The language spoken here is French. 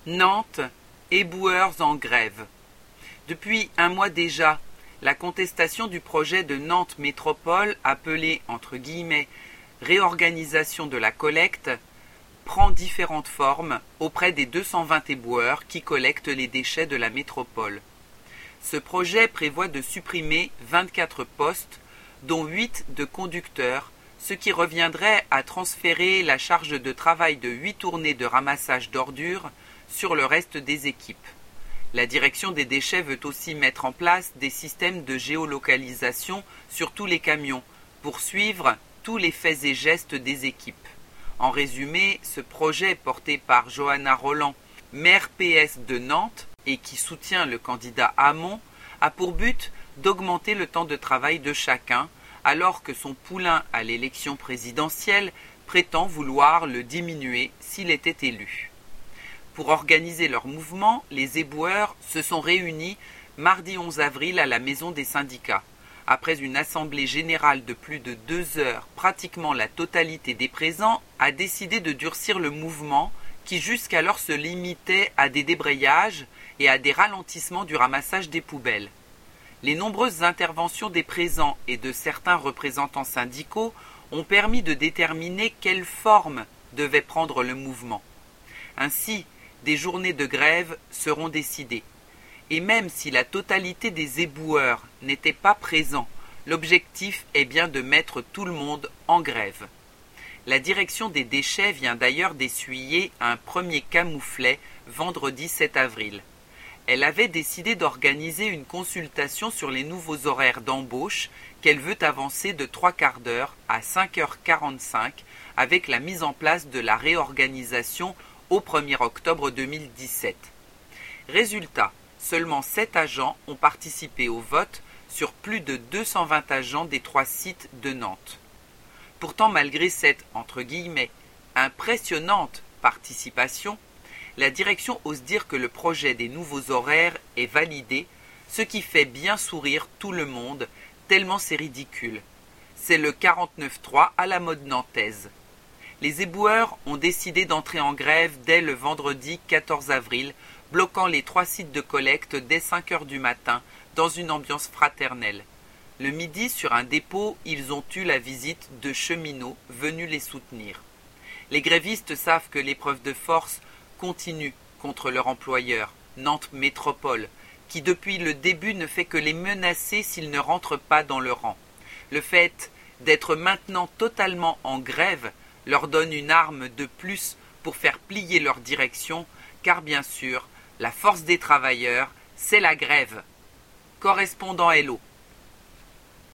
Nantes, éboueurs en grève. Depuis un mois déjà, la contestation du projet de Nantes Métropole, appelé entre guillemets réorganisation de la collecte, prend différentes formes auprès des 220 éboueurs qui collectent les déchets de la métropole. Ce projet prévoit de supprimer 24 postes, dont 8 de conducteurs, ce qui reviendrait à transférer la charge de travail de 8 tournées de ramassage d'ordures sur le reste des équipes. La direction des déchets veut aussi mettre en place des systèmes de géolocalisation sur tous les camions pour suivre tous les faits et gestes des équipes. En résumé, ce projet porté par Johanna Roland, maire PS de Nantes et qui soutient le candidat Hamon, a pour but d'augmenter le temps de travail de chacun, alors que son poulain à l'élection présidentielle prétend vouloir le diminuer s'il était élu. Pour organiser leur mouvement, les éboueurs se sont réunis mardi 11 avril à la Maison des syndicats. Après une assemblée générale de plus de 2 heures, pratiquement la totalité des présents a décidé de durcir le mouvement qui jusqu'alors se limitait à des débrayages et à des ralentissements du ramassage des poubelles. Les nombreuses interventions des présents et de certains représentants syndicaux ont permis de déterminer quelle forme devait prendre le mouvement. Ainsi, des journées de grève seront décidées. Et même si la totalité des éboueurs n'était pas présent, l'objectif est bien de mettre tout le monde en grève. La direction des déchets vient d'ailleurs d'essuyer un premier camouflet vendredi 7 avril. Elle avait décidé d'organiser une consultation sur les nouveaux horaires d'embauche qu'elle veut avancer de 3/4 d'heure à 5h45 avec la mise en place de la réorganisation au 1er octobre 2017. Résultat, seulement 7 agents ont participé au vote sur plus de 220 agents des 3 sites de Nantes. Pourtant, malgré cette, entre guillemets, impressionnante participation, la direction ose dire que le projet des nouveaux horaires est validé, ce qui fait bien sourire tout le monde, tellement c'est ridicule. C'est le 49.3 à la mode nantaise. Les éboueurs ont décidé d'entrer en grève dès le vendredi 14 avril, bloquant les 3 sites de collecte dès 5 heures du matin, dans une ambiance fraternelle. Le midi, sur un dépôt, ils ont eu la visite de cheminots venus les soutenir. Les grévistes savent que l'épreuve de force continue contre leur employeur, Nantes Métropole, qui depuis le début ne fait que les menacer s'ils ne rentrent pas dans le rang. Le fait d'être maintenant totalement en grève leur donne une arme de plus pour faire plier leur direction, car bien sûr, la force des travailleurs, c'est la grève. Correspondant Hello.